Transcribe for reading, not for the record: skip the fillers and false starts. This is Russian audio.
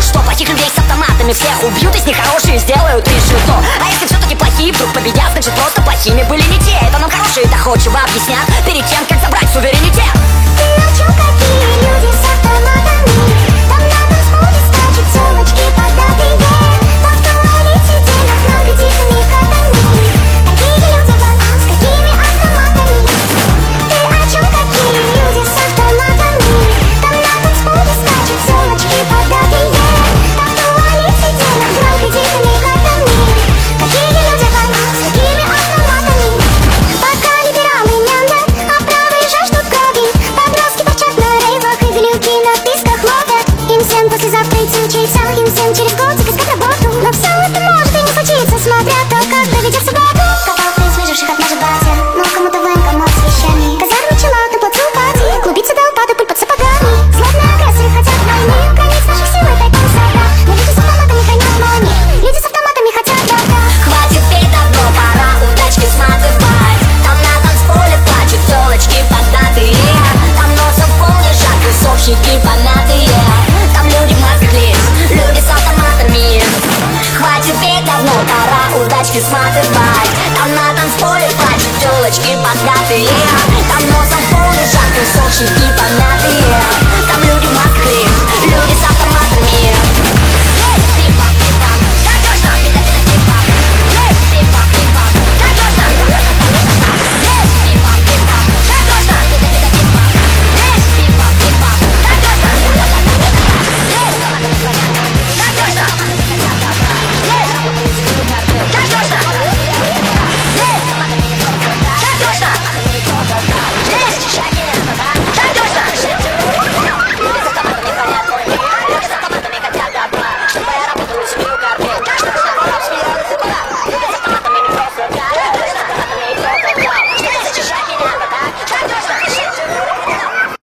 что? Плохих людей с автоматами всех убьют, из них хорошие сделают решето. А если все-таки плохие вдруг победят, значит просто плохими были не те. Это нам хорошие доходчиво объяснят перед тем, как забрать суверенитет. Ты о чем, какие люди с автоматами? Там на танцполе скачут телочки податые. Там в туалете денег много тихими ходами. Какие люди там, с какими автоматами? Ты о чем, какие люди с автоматами? Там на танцполе скачут телочки податые. Там в туалете денег много тихими ходами. Какие люди там, с какими автоматами? Пока либералы мямлят, а правые жаждут крови. Подростки торчат на рейвах и глюки на писках ловят. Им всем послезавтра идти учиться, им всем через год